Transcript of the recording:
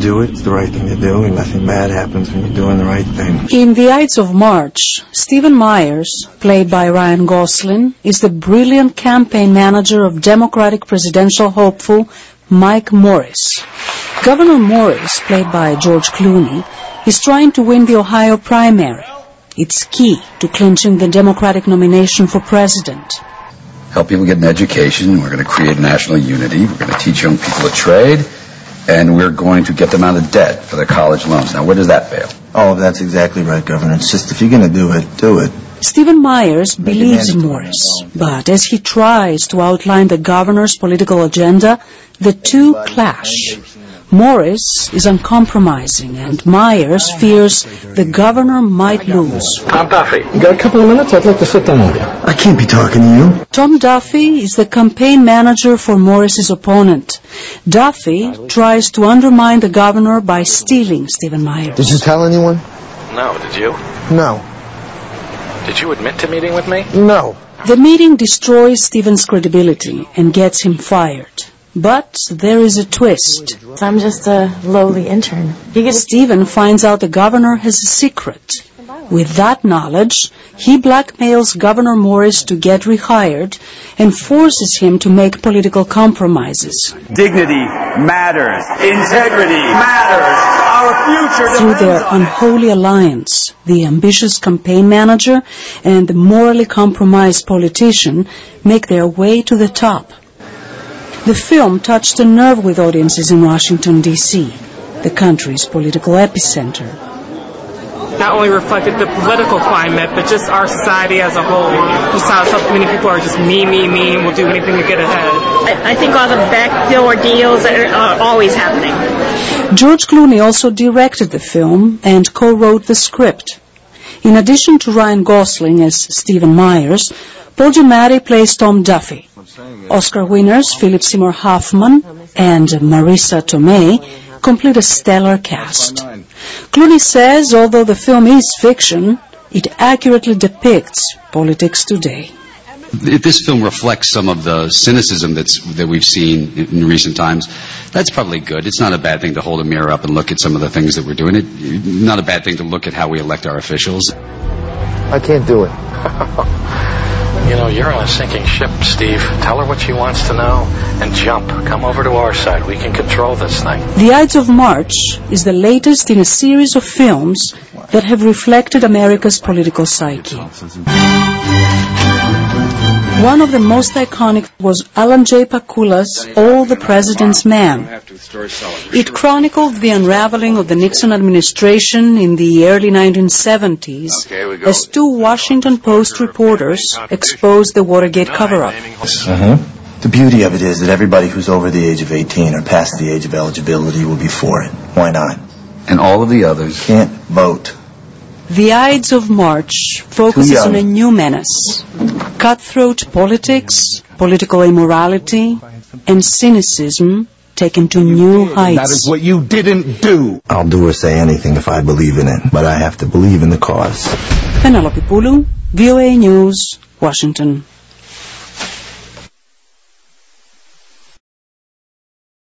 do it, it's the right thing to do, and nothing bad happens when you're doing the right thing. In The Ides of March, Stephen Myers, played by Ryan Gosling, is the brilliant campaign manager of Democratic presidential hopeful Mike Morris. Governor Morris, played by George Clooney, is trying to win the Ohio primary. It's key to clinching the Democratic nomination for president. Help people get an education. We're going to create national unity. We're going to teach young people a trade. And we're going to get them out of debt for their college loans. Now, where does that fail? Oh, that's exactly right, Governor. It's just if you're going to do it, do it. Stephen Myers believes in Morris, but as he tries to outline the governor's political agenda, the two clash. Morris is uncompromising, and Myers fears the governor might lose. Tom Duffy, you got a couple of minutes? I'd like to sit down with you. I can't be talking to you. Tom Duffy is the campaign manager for Morris's opponent. Duffy tries to undermine the governor by stealing Stephen Myers. Did you tell anyone? No, did you? No. Did you admit to meeting with me? No. The meeting destroys Stephen's credibility and gets him fired. But there is a twist. I'm just a lowly intern. Stephen finds out the governor has a secret. With that knowledge, he blackmails Governor Morris to get rehired and forces him to make political compromises. Dignity matters. Integrity matters. Our future. Through their unholy alliance, the ambitious campaign manager and the morally compromised politician make their way to the top. The film touched a nerve with audiences in Washington, D.C., the country's political epicenter. Not only reflected the political climate, but just our society as a whole. Just how so many people are just me, and will do anything to get ahead. I think all the backdoor deals are always happening. George Clooney also directed the film and co-wrote the script. In addition to Ryan Gosling as Stephen Myers, Paul Giamatti plays Tom Duffy. Oscar winners Philip Seymour Hoffman and Marisa Tomei complete a stellar cast. Clooney says although the film is fiction, it accurately depicts politics today. If this film reflects some of the cynicism that we've seen in recent times, that's probably good. It's not a bad thing to hold a mirror up and look at some of the things that we're doing. It's not a bad thing to look at how we elect our officials. I can't do it. You know, you're on a sinking ship, Steve. Tell her what she wants to know and jump. Come over to our side. We can control this thing. The Ides of March is the latest in a series of films that have reflected America's political psyche. One of the most iconic was Alan J. Pakula's All the President's Men. It chronicled the unraveling of the Nixon administration in the early 1970s as two Washington Post reporters exposed the Watergate cover-up. The beauty of it is that everybody who's over the age of 18 or past the age of eligibility will be for it. Why not? And all of the others can't vote. The Ides of March focuses on a new menace: cutthroat politics, political immorality, and cynicism taken to new heights. That is what you didn't do. I'll do or say anything if I believe in it, but I have to believe in the cause. Penelope Poulou, VOA News, Washington.